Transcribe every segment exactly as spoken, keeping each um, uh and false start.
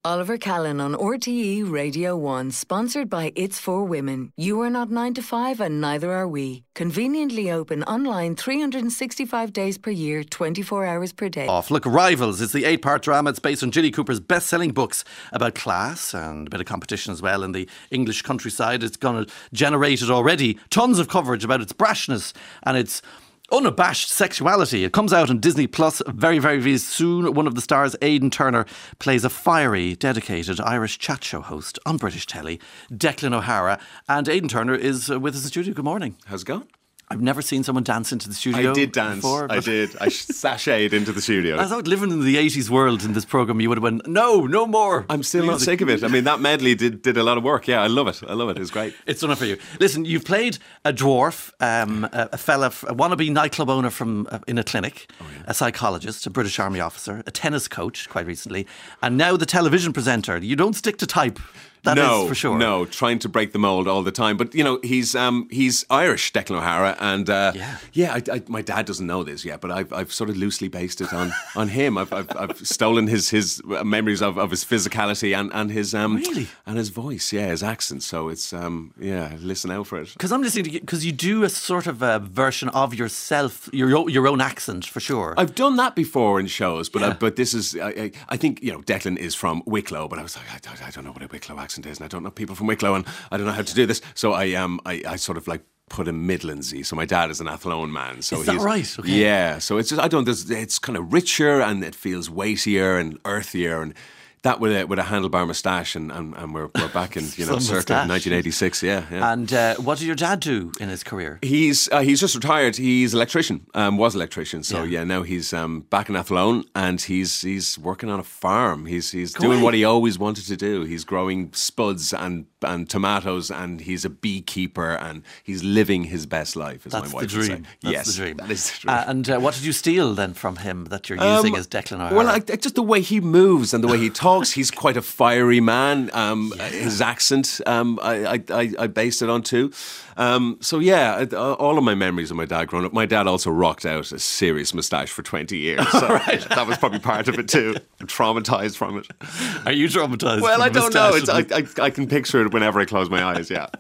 Oliver Callan on R T E Radio one, sponsored by It's For Women. You are not nine to five and neither are we. Conveniently open online three hundred sixty-five days per year, twenty-four hours per day. Off. Look, Rivals is the eight-part drama. It's based on Ginny Cooper's best-selling books about class and a bit of competition as well in the English countryside. It's going to generate it already. Tons of coverage about its brashness and its unabashed sexuality. It comes out on Disney Plus very, very, very soon. One of the stars, Aidan Turner, plays a fiery, dedicated Irish chat show host on British telly, Declan O'Hara. And Aidan Turner is with us in the studio. Good morning. How's it going? I've never seen someone dance into the studio. I did dance. Before, I did. I sashayed into the studio. I thought living in the eighties world in this programme, you would have went, no, no more. I'm still not sick of it. I mean, that medley did, did a lot of work. Yeah, I love it. I love it. It was great. It's done it for you. Listen, you've played a dwarf, um, a, a fella, a wannabe nightclub owner from uh, in a clinic, oh, yeah. a psychologist, a British Army officer, a tennis coach quite recently, and now the television presenter. You don't stick to type. That no, is for sure. No, trying to break the mould all the time. But, you know, he's um, he's Irish, Declan O'Hara. And, uh, yeah, yeah I, I, my dad doesn't know this yet, but I've, I've sort of loosely based it on, on him. I've, I've, I've stolen his, his memories of, of his physicality and, and his um, really? and his voice, yeah, his accent. So it's, um, yeah, listen out for it. Because I'm listening to you, because you do a sort of a version of yourself, your, your own accent, for sure. I've done that before in shows, but yeah. I, but this is, I, I, I think, you know, Declan is from Wicklow, but I was like, I, I don't know what a Wicklow accent is, and I don't know people from Wicklow, and I don't know how to do this. So I um I, I sort of like put a Midlandsy. So my dad is an Athlone man. So is that he's, right? Okay. Yeah. So it's just, I don't. It's kind of richer and it feels weightier and earthier and. That with a with a handlebar moustache, and, and, and we're we're back in you know circa nineteen eighty-six, yeah. yeah. And uh, what did your dad do in his career? He's uh, he's just retired. He's electrician, um, was electrician. So yeah, yeah now he's um, back in Athlone, and he's he's working on a farm. He's he's Go doing away. what he always wanted to do. He's growing spuds and and tomatoes, and he's a beekeeper, and he's living his best life. As That's my wife the dream. would say. That's yes, the dream. That is the dream. Uh, and uh, what did you steal then from him that you're using um, as Declan O'Hara? Well, I, just the way he moves and the way he talks. He's quite a fiery man. Um, yeah. His accent, um, I, I, I based it on too. Um, so yeah, all of my memories of my dad growing up. My dad also rocked out a serious moustache for twenty years. So right. That was probably part of it too. I'm traumatised from it. Are you traumatised? Well, I don't know. It's, I, I, I can picture it whenever I close my eyes. Yeah.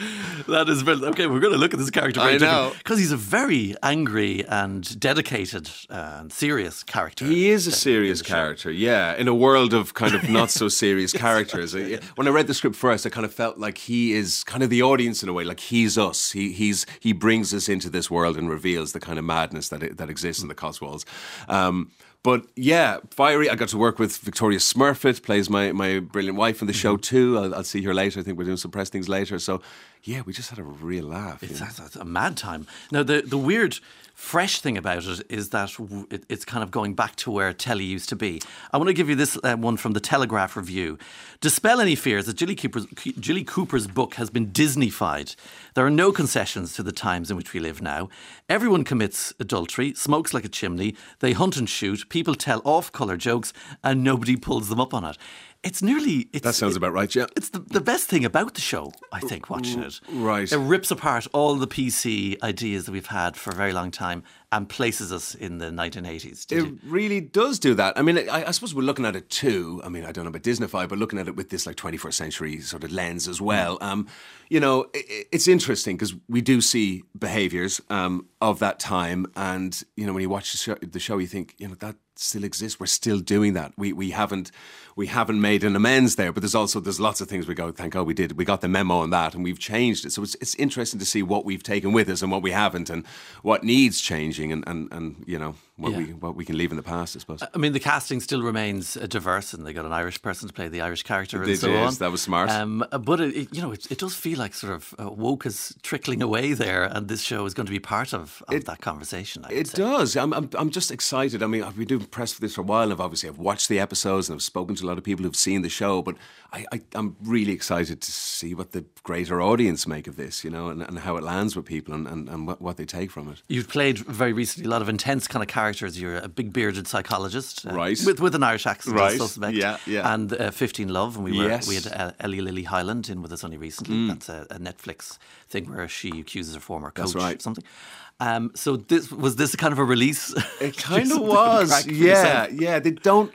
That is brilliant. Okay, we're going to look at this character very I know. because he's a very angry and dedicated uh, and serious character. He is a serious character, yeah, in a world of kind of not so serious characters. When I read the script first, I kind of felt like he is kind of the audience in a way, like he's us. He he's he brings us into this world and reveals the kind of madness that it, that exists in the Cotswolds. Um, But yeah, fiery. I got to work with Victoria Smurfit, plays my, my brilliant wife in the show too. I'll, I'll see her later. I think we're doing some press things later. So yeah, we just had a real laugh. It's, a, it's a mad time. Now the, the weird fresh thing about it is that it, it's kind of going back to where telly used to be. I want to give you this uh, one from the Telegraph review. Dispel any fears that Ginny Cooper's, Ginny Cooper's book has been Disneyfied. There are no concessions to the times in which we live now. Everyone commits adultery, smokes like a chimney, they hunt and shoot, people tell off-colour jokes, and nobody pulls them up on it. It's nearly... It's, that sounds it, about right, yeah. It's the, the best thing about the show, I think, watching it. Right. It rips apart all the P C ideas that we've had for a very long time and places us in the nineteen eighties. Did it you? really does do that. I mean, I, I suppose we're looking at it too. I mean, I don't know about Disneyfy, but looking at it with this like twenty-first century sort of lens as well. Um, you know, it, it's interesting because we do see behaviours um, of that time, and you know, when you watch the show, the show, you think, you know, that still exists. We're still doing that. We we haven't we haven't made an amends there, but there's also there's lots of things we go, thank God we did. We got the memo on that, and we've changed it. So it's it's interesting to see what we've taken with us and what we haven't, and what needs changing, and and, and you know what yeah. we what we can leave in the past, I suppose. I mean, the casting still remains uh, diverse, and they got an Irish person to play the Irish character, and they so did. on. That was smart. Um, but it, it, you know, it, it does feel like sort of uh, woke is trickling away there, and this show is going to be part of, of it, that conversation. I it say. does. I'm, I'm I'm just excited. I mean, I've been doing press for this for a while, and I've obviously I've watched the episodes, and I've spoken to a lot of people who've seen the show. But I, I I'm really excited to see what the greater audience make of this, you know, and, and how it lands with people, and, and, and what, what they take from it. You've played very recently a lot of intense kind of characters. You're a big bearded psychologist, uh, right? With with an Irish accent, right? I suspect. Yeah, yeah. And uh, fifteen Love, and we were yes. we had uh, Ellie Lily Highland in with us only recently. Mm. That's a, a Netflix thing where she accuses her former coach. That's right. Or something. Um, so this was this kind of a release? It kind of was. Yeah, yeah. They don't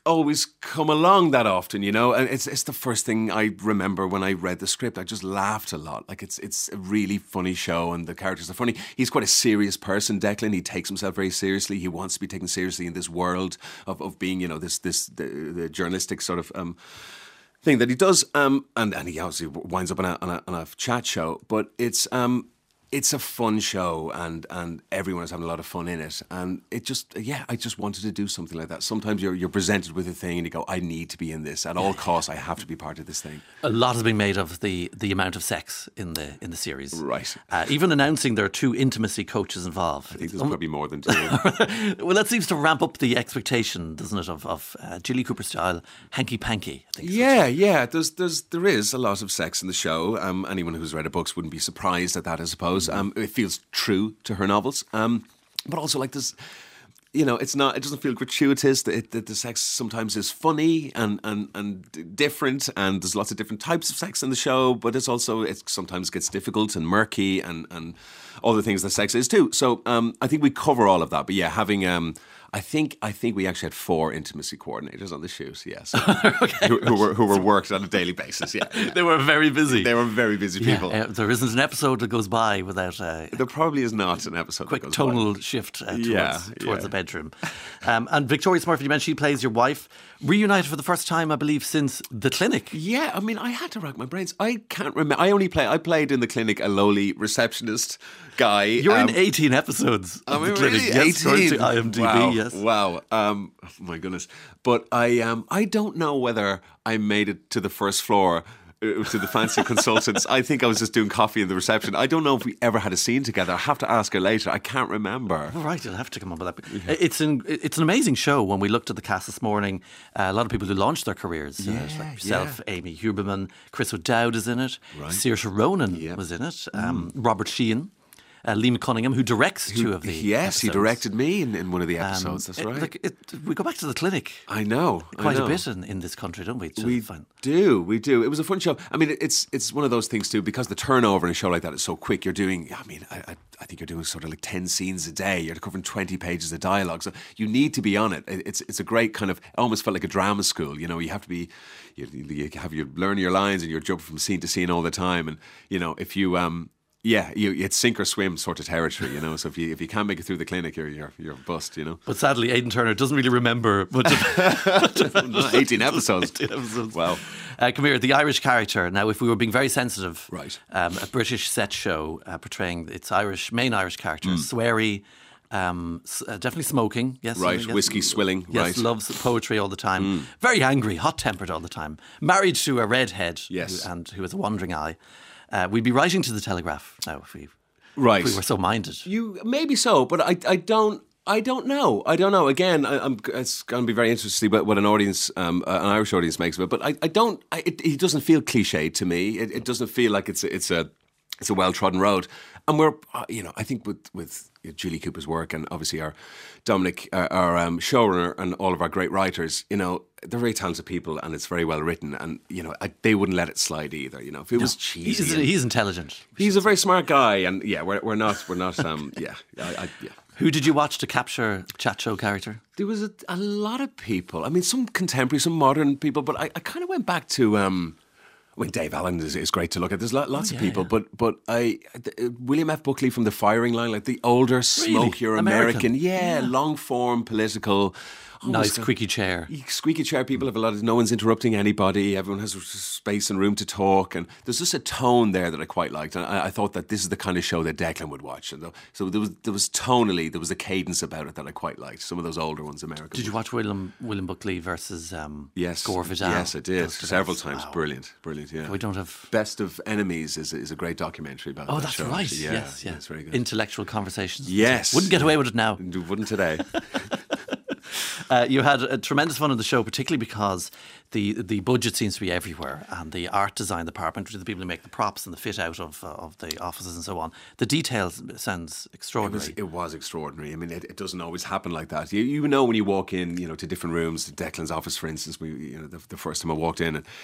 always come along that often, you know. And it's it's the first thing I remember when I read the script. I just laughed a lot. Like it's it's a really funny show, and the characters are funny. He's quite a serious person, Declan. He takes himself very seriously. He wants to be taken seriously in this world of, of being, you know, this this the, the journalistic sort of um, thing that he does. Um, and and he obviously winds up on a on a, on a chat show, but it's um. It's a fun show, and, and everyone is having a lot of fun in it. And it just, yeah, I just wanted to do something like that. Sometimes you're you're presented with a thing and you go, I need to be in this. At all costs, I have to be part of this thing. A lot has been made of the, the amount of sex in the in the series. Right. Uh, even announcing there are two intimacy coaches involved. I think there's um, probably more than two. Well, that seems to ramp up the expectation, doesn't it, of, of uh, Jilly Cooper style hanky-panky. I think yeah, yeah. There's, there's, there is a lot of sex in the show. Um, anyone who's read her books wouldn't be surprised at that, I suppose. Um, it feels true to her novels, um, but also like this, you know, it's not. It doesn't feel gratuitous. It, the, the sex sometimes is funny and, and and different, and there's lots of different types of sex in the show. But it's also it sometimes gets difficult and murky and and all the things that sex is too. So um, I think we cover all of that. But yeah, having um, I think I think we actually had four intimacy coordinators on the shoot. Yes, okay. who, who were who were worked on a daily basis. Yeah, they were very busy. They were very busy people. Yeah, uh, there isn't an episode that goes by without. Uh, there probably is not an episode. Quick that goes tonal by. shift uh, towards, yeah, towards yeah. the bedroom. Um, and Victoria Smurfit, you mentioned she plays your wife, reunited for the first time, I believe, since The Clinic. Yeah, I mean, I had to rack my brains. I can't remember. I only play. I played in The Clinic a lowly receptionist guy. You're um, in eighteen episodes of I mean, The Clinic. really? Yes, according eighteen? to I M D B. Wow, Yes. Wow. Um, oh my goodness. But I um, I don't know whether I made it to the first floor. Uh, to the fancy consultants. I think I was just doing coffee in the reception. I don't know if we ever had a scene together. I have to ask her later. I can't remember. All right, you'll have to come up with that. Yeah. It's an it's an amazing show. When we looked at the cast this morning, uh, a lot of people who launched their careers. Yeah, uh, like yourself, yeah. Amy Huberman, Chris O'Dowd is in it. Right. Saoirse Ronan yep. was in it. Um, mm. Robert Sheehan. Uh, Liam Cunningham, who directs who, two of the Yes, episodes. he directed me in, in one of the episodes, um, that's right. It, like it, we go back to The Clinic. I know. Quite I know. a bit in, in this country, don't we? We fun. do, we do. It was a fun show. I mean, it's it's one of those things too, because the turnover in a show like that is so quick. You're doing, I mean, I, I, I think you're doing sort of like ten scenes a day. You're covering twenty pages of dialogue. So you need to be on it. It's it's a great kind of, it almost felt like a drama school. You know, you have to be, you, you have you learn your lines and you're jumping from scene to scene all the time. And, you know, if you... um. Yeah, you, it's sink or swim sort of territory, you know. So if you if you can't make it through the clinic, you're you're you're bust, you know. But sadly, Aidan Turner doesn't really remember much of eighteen episodes. eighteen episodes. Wow. Uh, come here, the Irish character. Now, if we were being very sensitive, right, um, a British set show uh, portraying its Irish main Irish character, mm. sweary. Um, uh, definitely smoking, yes. Right, yes, whiskey swilling, yes, right. loves poetry all the time. Mm. Very angry, hot-tempered all the time. Married to a redhead, yes. who, and who has a wandering eye. Uh, we'd be writing to the Telegraph now if we, right. if we were so minded. You maybe so, but I, I don't. I don't know. I don't know. Again, I, I'm, it's going to be very interesting to see what, what an audience, um, an Irish audience makes of it. But I, I don't. I, it, it doesn't feel cliched to me. It, it doesn't feel like it's a, it's a it's a well trodden road. And we're, uh, you know, I think with with Julie Cooper's work and obviously our Dominic, uh, our um, showrunner, and all of our great writers, you know, they're very talented people, and it's very well written. And you know, I, they wouldn't let it slide either. You know, if it no, was cheesy, he's, and, he's intelligent. He's a very smart guy, and yeah, we're we're not we're not. Um, yeah, I, I, yeah. Who did you watch to capture chat show character? There was a, a lot of people. I mean, some contemporary, some modern people, but I, I kind of went back to. Um, I mean, Dave Allen is, is great to look at. There's lots oh, yeah, of people, yeah. but but I uh, William F. Buckley from The Firing Line, like the older, smokier really? American, American. Yeah, yeah, long form political. Oh, nice squeaky chair. Squeaky chair. People have a lot of. No one's interrupting anybody. Everyone has space and room to talk, and there's just a tone there that I quite liked. And I, I thought that this is the kind of show that Declan would watch. And so there was there was tonally there was a cadence about it that I quite liked. Some of those older ones, American. Did you watch William William Buckley versus um, yes, Gore Vidal? Yes, I did several times. Wow. Brilliant, brilliant. Yeah, we don't have Best of Enemies is is a great documentary about. Oh, that that's show. right. Yeah, yes, yes, it's very good. Intellectual conversations. Yes, wouldn't get away with it now. Wouldn't today. Uh, you had a tremendous fun on the show, particularly because the the budget seems to be everywhere, and the art design department, which are the people who make the props and the fit out of uh, of the offices and so on. The details sounds extraordinary. It was, it was extraordinary. I mean, it, it doesn't always happen like that. You you know when you walk in, you know, to different rooms, to Declan's office, for instance. We, you know, the, the first time I walked in and.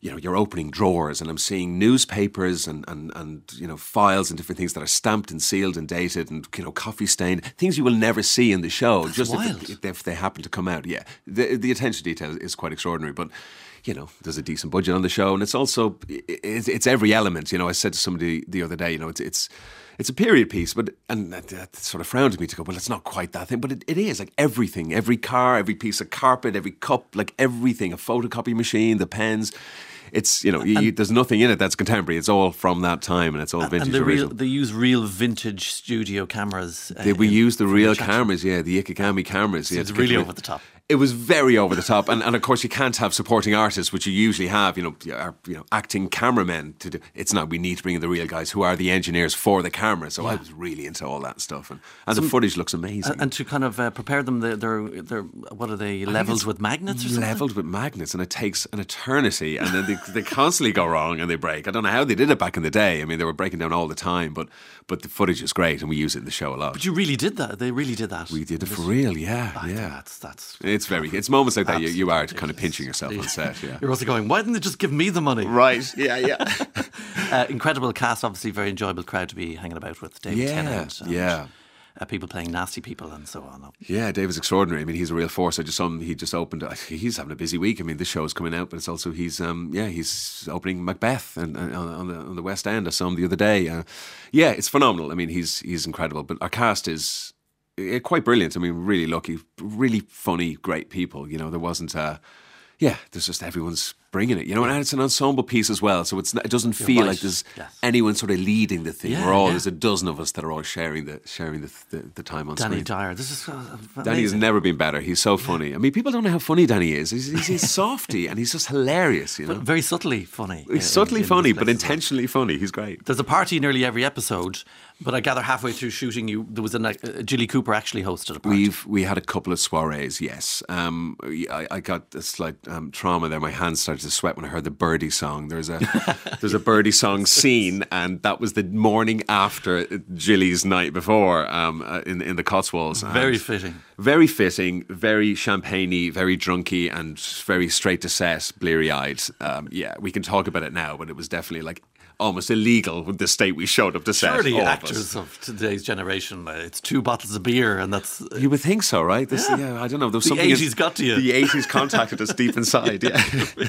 you know, you're opening drawers and I'm seeing newspapers and, and, and, you know, files and different things that are stamped and sealed and dated and, you know, coffee stained, things you will never see in the show. That's just wild. If, if they happen to come out. Yeah. The, the attention to detail is quite extraordinary, but you know, there's a decent budget on the show, and it's also it's, it's every element. You know, I said to somebody the other day, you know, it's it's it's a period piece, but and that, that sort of frowned at me to go, well, it's not quite that thing, but it, it is like everything, every car, every piece of carpet, every cup, like everything, a photocopy machine, the pens. It's, you know, you, you, there's nothing in it that's contemporary. It's all from that time, and it's all vintage and the original. real, they use real vintage studio cameras. Uh, they, we in, use the real Jackson. cameras, yeah, the Ikegami cameras. So yeah, it's really over the top. It was very over the top, and, and of course you can't have supporting artists, which you usually have. You know, are, you know, acting cameramen to do. It's not. We need to bring in the real guys who are the engineers for the camera. So yeah. I was really into all that stuff, and, and so, the footage looks amazing. And, and to kind of uh, prepare them, they're, they're they're what are they leveled with magnets or something? Leveled with magnets, and it takes an eternity, and then they, they constantly go wrong and they break. I don't know how they did it back in the day. I mean, they were breaking down all the time, but but the footage is great, and we use it in the show a lot. But you really did that. They really did that. We did it for real. Yeah, oh, yeah. That's that's. It's very. It's moments like that you, you are kind of pinching yourself on set. Yeah. You're also going, why didn't they just give me the money? Right. Yeah. Yeah. uh, incredible cast. Obviously, very enjoyable crowd to be hanging about with. David yeah, Tennant. And, yeah. Uh, people playing nasty people and so on. Yeah, David's extraordinary. I mean, he's a real force. I just saw him. He just opened. He's having a busy week. I mean, this show's coming out, but it's also he's um yeah he's opening Macbeth and, and on the on the West End. I saw him the other day. Uh, yeah, it's phenomenal. I mean, he's he's incredible. But our cast is uh, quite brilliant. I mean, really lucky, really funny, great people. You know, there wasn't a. Yeah, there's just everyone's bringing it, you know, and it's an ensemble piece as well, so it's not, it doesn't You're feel right. like there's yes. anyone sort of leading the thing. Yeah, We're all yeah. there's a dozen of us that are all sharing the sharing the the, the time on Danny screen. Dyer, this is uh, Danny has never been better. He's so funny. I mean, people don't know how funny Danny is. He's, he's, he's softy and he's just hilarious, you know. But very subtly funny. He's in, subtly in funny, this but place as well. intentionally funny. He's great. There's a party nearly every episode, but I gather halfway through shooting, you there was a uh, Gilly Cooper actually hosted a party. We've we had a couple of soirees. Yes, um, I, I got a slight um, trauma there. My hands started to sweat when I heard the Birdie song. There's a there's a Birdie song scene, and that was the morning after Gilly's night before um, uh, in in the Cotswolds. Very And fitting. Very fitting, very champagne-y, very drunky, and very straight to set, bleary-eyed. Um, yeah, we can talk about it now, but it was definitely like almost illegal with the state we showed up to set. Surely all of actors us. of today's generation, uh, it's two bottles of beer and that's... Uh, You would think so, right? This, Yeah. yeah. I don't know. There was The something eighties got to you. The eighties contacted us deep inside, yeah.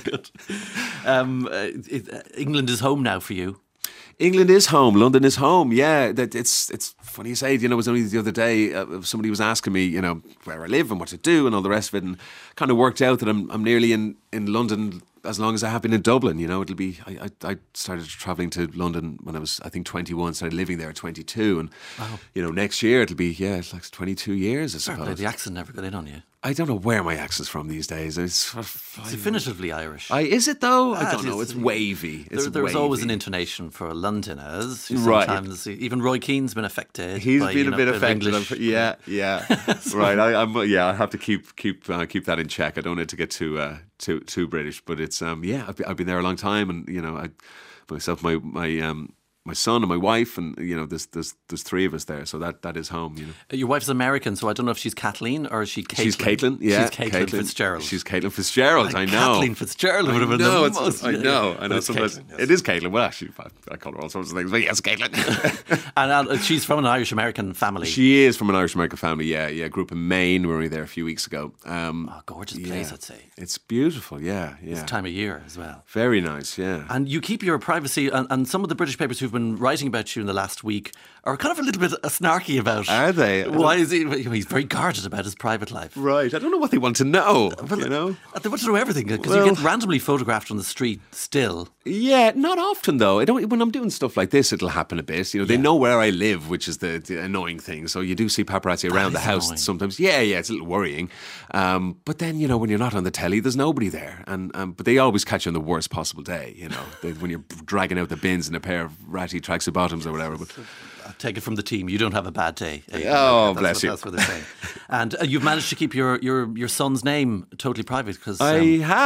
um, uh, it, uh, England is home now for you. England is home. London is home. Yeah, that it's it's funny you say. You know, it was only the other day uh, somebody was asking me, you know, where I live and what to do and all the rest of it, and kind of worked out that I'm I'm nearly in, in London as long as I have been in Dublin. You know, it'll be. I, I, I started travelling to London when I was I think twenty-one. Started living there at twenty-two, and Wow. you know, next year it'll be yeah, it's like twenty-two years. I Fair play, suppose. the accent never got in on you. I don't know where my accent's from these days. It's, It's definitively Irish. I, is it though? Ah, I don't it know. is. It's wavy. It's There, there's always an wavy. intonation for Londoners. who Right. Sometimes, even Roy Keane's been affected. He's by, been you a know, bit of affected. English. Yeah, yeah, right. I, I'm yeah. I have to keep keep uh, keep that in check. I don't need to get too uh, too too British, but it's um yeah. I've been, I've been there a long time, and you know, I myself, my my um my son and my wife, and you know, there's there's there's three of us there, so that that is home. You know, Your wife's American, so I don't know if she's Kathleen or is she Caitlin? she's Caitlin. Yeah, she's Caitlin, Fitzgerald. She's Caitlin Fitzgerald. I Like know. Kathleen Fitzgerald would have been No, the it's, most. I know. I But know. it's Sometimes Caitlin, yes. it is Caitlin. Well, actually, I, I call her all sorts of things, but yes, Caitlin. and uh, she's from an Irish American family. She is from an Irish American family. Yeah, yeah. Grew up in Maine. We were only there a few weeks ago. Um, Oh, gorgeous yeah. place, I'd say. It's beautiful. Yeah, yeah. This time of year as well. Very nice. Yeah. And you keep your privacy, and, and some of the British papers who've been writing about you in the last week are kind of a little bit uh, snarky about. Are they? Why is he? He's very guarded about his private life. Right. I don't know what they want to know. Well, you know. uh, They want to know everything because Well- you get randomly photographed on the street still. Yeah, not often though. I don't. When I'm doing stuff like this, it'll happen a bit. You know, they Yeah. know where I live, which is the, the annoying thing. So you do see paparazzi around the is house annoying. sometimes. Yeah, yeah, it's a little worrying. Um, but then you know, when you're not on the telly, there's nobody there, and um, but they always catch you on the worst possible day. You know, they, when you're dragging out the bins in a pair of ratty tracksuit bottoms or whatever. But I take it from the team. You don't have a bad day. eh? Oh, That's bless what, you. That's what they're saying. And uh, you've managed to keep your, your, your son's name totally private because I um, have.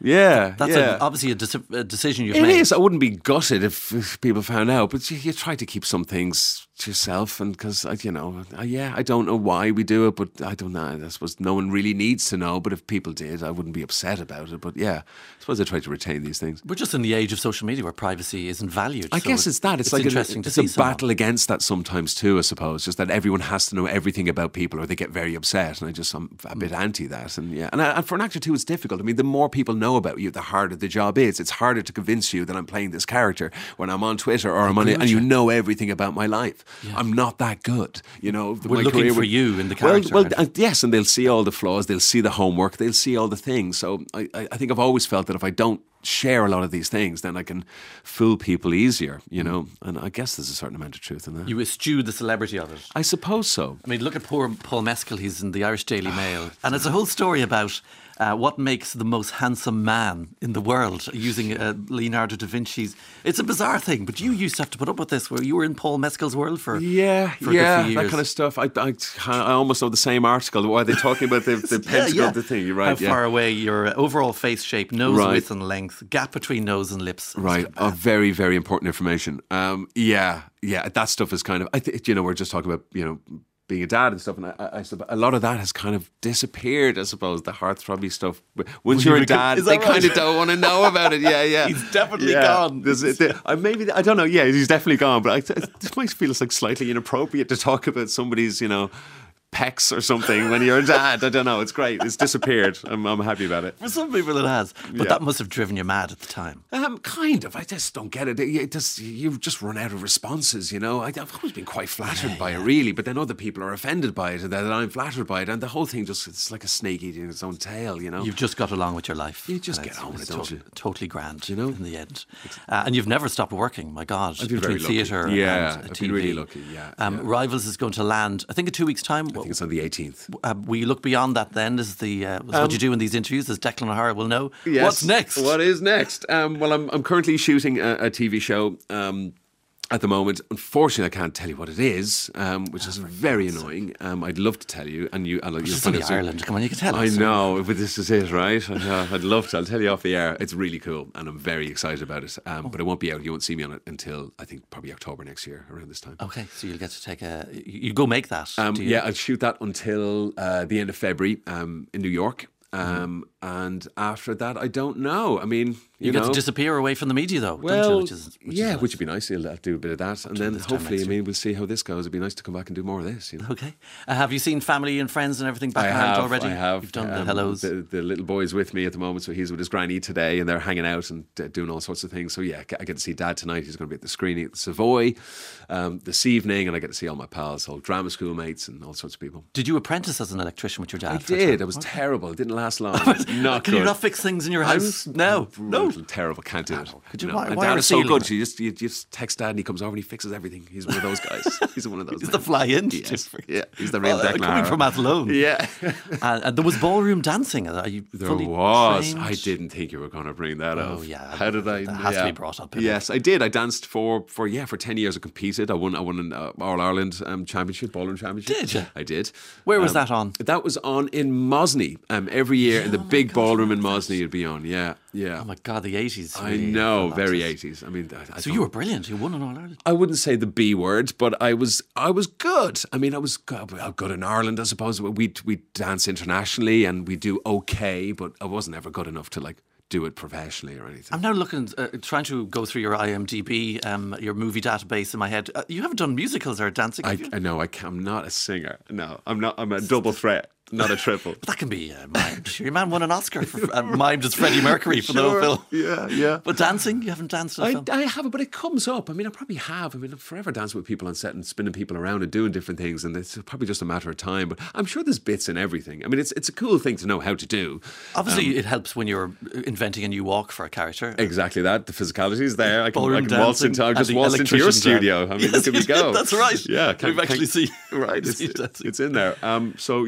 Yeah, That's yeah. a, obviously a, deci- a decision you've It made. is. I wouldn't be gutted if, if people found out, but you, you try to keep some things to yourself, and because you know, I, yeah, I don't know why we do it, but I don't know. I suppose no one really needs to know. But if people did, I wouldn't be upset about it. But yeah, I suppose I try to retain these things. We're just in the age of social media where privacy isn't valued. I so guess it's that. It's, like interesting an, to it's see a someone. battle against that sometimes too. I suppose just that everyone has to know everything about people, or they get very upset. And I just I'm a bit anti that. And yeah, and, I, and for an actor too, it's difficult. I mean, the more people know about you, the harder the job is. It's harder to convince you that I'm playing this character when I'm on Twitter or I'm on it, and you know everything about my life. Yeah. I'm not that good, you know. We're my looking career for would, you in the character. Well, well uh, yes, and they'll see all the flaws, they'll see the homework, they'll see all the things. So I, I think I've always felt that if I don't share a lot of these things, then I can fool people easier, you know. And I guess there's a certain amount of truth in that. You eschew the celebrity of it. I suppose so. I mean, look at poor Paul Mescal. He's in the Irish Daily Mail, and it's a whole story about uh, what makes the most handsome man in the world, using uh, Leonardo da Vinci's. It's a bizarre thing, but you used to have to put up with this, where you were in Paul Mescal's world for yeah, for yeah, a good few years. that kind of stuff. I, I, I almost know the same article. Why are they talking about the, the yeah, pentacle yeah. of the thing? You're right. How yeah. far away your uh, overall face shape, nose Right. width and length, gap between nose and lips. Right, oh, very, very important information. Um, yeah, yeah, that stuff is kind of. I think you know we're just talking about you know being a dad and stuff, and I, I, I a lot of that has kind of disappeared. I suppose the heartthrobby stuff. Once you're a dad, is they that right? kind of don't want to know about it. Yeah, yeah, He's definitely yeah. gone. There's, there, I maybe I don't know. Yeah, he's definitely gone. But I, it might feel it's like slightly inappropriate to talk about somebody's you know pecs or something when you're a dad. I don't know. It's great. It's disappeared. I'm, I'm happy about it. For some people it has, but Yeah. that must have driven you mad at the time. Um, kind of. I just don't get it. It just you just run out of responses. You know, I, I've always been quite flattered yeah, by yeah. it, really. But then other people are offended by it, and then I'm flattered by it, and the whole thing just—it's like a snake eating its own tail. You know, You've just got along with your life. You just and get it's- on with it's it, don't to- you? Totally grand, You know? in the end. Uh, and you've never stopped working. My God, I've been between very lucky. theatre Yeah, and uh, I've T V. been really lucky. Yeah, Um, yeah. Rivals is going to land, I think, in two weeks' time. I think it's on the eighteenth. Uh, will you look beyond that then? Is the uh, is Um, what you do in these interviews, as Declan O'Hara will know. Yes. What's next? What is next? Um, well, I'm I'm currently shooting a, a T V show. Um, At the moment, unfortunately, I can't tell you what it is, um, which is very annoying. Um, I'd love to tell you, and you. I'll, It's you'll just find only out soon. Ireland. Come on, you can tell I us. know, but this is it, right? Uh, I'd love to. I'll tell you off the air. It's really cool, and I'm very excited about it. Um, but it won't be out. You won't see me on it until I think probably October next year, around this time. Okay, so you'll get to take a. You go make that. Um, do you? yeah, I'll shoot that until uh, the end of February um, in New York. Um, and after that, I don't know. I mean, you, You know, get to disappear away from the media, though, don't well, you? Which is, which yeah, is nice. which would be nice. I'll have to do a bit of that, and then this time hopefully, I next mean, we'll see how this goes. It'd be nice to come back and do more of this. You know? Okay. Uh, have you seen family and friends and everything back I in Ireland have, already? I have. You've done Um, the hellos. The, the little boy's with me at the moment, so he's with his granny today, and they're hanging out and uh, doing all sorts of things. So yeah, I get to see Dad tonight. He's going to be at the screening at the Savoy um, this evening, and I get to see all my pals, all drama school mates, and all sorts of people. Did you apprentice as an electrician with your dad? I for a did. time? I was Okay. terrible. It didn't last long. Not Can good. you not fix things in your house? I'm No. No. brutal, terrible. Can't do it. Could you No. wi- And wire Dad a is so ceiling? good. You just you just text Dad, and he comes over and he fixes everything. He's one of those guys. He's one of those. He's men. the fly-in. Yes. Yeah, he's the real Well, uh, Declan. coming from Athlone. Yeah. and, and there was ballroom dancing. Are you There fully was. trained? I didn't think you were going to bring that up. Oh, yeah. How did I? That has to yeah. be brought up, isn't it? Yes, I did. I danced for for yeah for ten years. I competed. I won. I won an uh, All Ireland um, championship, ballroom championship. Did you? I did. Where was Um, that on? That was on in Mosney. Um, every year in the Oh my big God, ballroom in remember Mosney, it'd be on. Yeah, yeah. Oh my God, the eighties. I really know, fell very onto it. eighties. I mean, I, I So don't- you were brilliant. You won an All Ireland. I wouldn't say the B word, but I was I was good. I mean, I was good, well, good in Ireland, I suppose. We we dance internationally and we do okay, but I wasn't ever good enough to like do it professionally or anything. I'm now looking, uh, trying to go through your I M D B, um, your movie database in my head. Uh, you haven't done musicals or dancing, have I, you? I know I can, I'm not a singer. No, I'm not. I'm a double threat, not a triple. But that can be uh, mimed. Your man won an Oscar for uh, mimed as Freddie Mercury for the whole film. Yeah, yeah. But dancing, you haven't danced in a I, film. I haven't, but it comes up. I mean, I probably have. I mean, I'm forever dancing with people on set and spinning people around and doing different things, and it's probably just a matter of time. But I'm sure there's bits in everything. I mean, it's it's a cool thing to know how to do. Obviously, um, it helps when you're inventing a new walk for a character. Exactly that. The physicality is there. I can, I Ballroom can waltz dancing into. I and just the waltzed into your electrician studio. dance. I mean, Yes, look at me you did. go. That's right. Yeah, We've actually seen- right. It's, seen dancing. it's in there. Um, so yeah, I mean,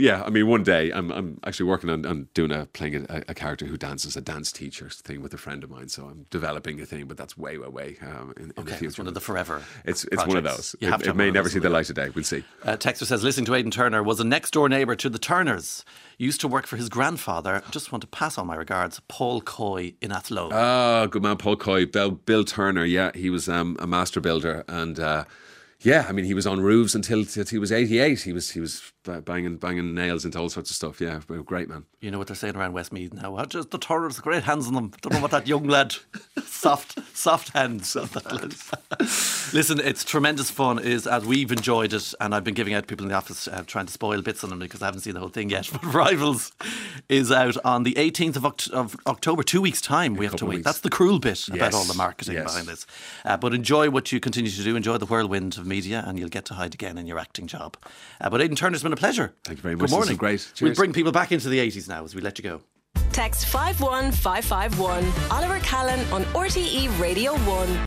mean, one day I'm I'm actually working on, on doing a playing a, a character who dances, a dance teacher thing with a friend of mine. So I'm developing a thing, but that's way, way, way um, in, in okay, the future. It's one of the forever. It's it's projects. One of those. You it have to it may never see the light light of day. We'll see. Uh, Texter says, listening to Aidan Turner, was a next door neighbour to the Turners. Used to work for his grandfather. Just want to pass on my regards, Paul Coy in Athlone. Oh, good man, Paul Coy. Bill, Bill Turner, yeah, he was um, a master builder, and uh, yeah, I mean, he was on roofs until, until he was eighty-eight. He was he was banging banging nails into all sorts of stuff. Yeah, great man. You know what they're saying around Westmeath now? What, just the Turners, great hands on them. Don't know what that young lad, soft soft hands. Listen, it's tremendous fun. Is as we've enjoyed it, and I've been giving out to people in the office uh, trying to spoil bits on them because I haven't seen the whole thing yet. But Rivals is out on the eighteenth of, Oct- of October. Two weeks time we have to wait. Weeks. That's the cruel bit yes. about all the marketing yes. behind this. Uh, but enjoy what you continue to do. Enjoy the whirlwind of media, and you'll get to hide again in your acting job. Uh, but Aidan Turner's been a pleasure. Thank you very much. Good morning. This is great. Cheers. We'll bring people back into the eighties now as we let you go. Text five one five five one. Oliver Callan on R T E Radio one.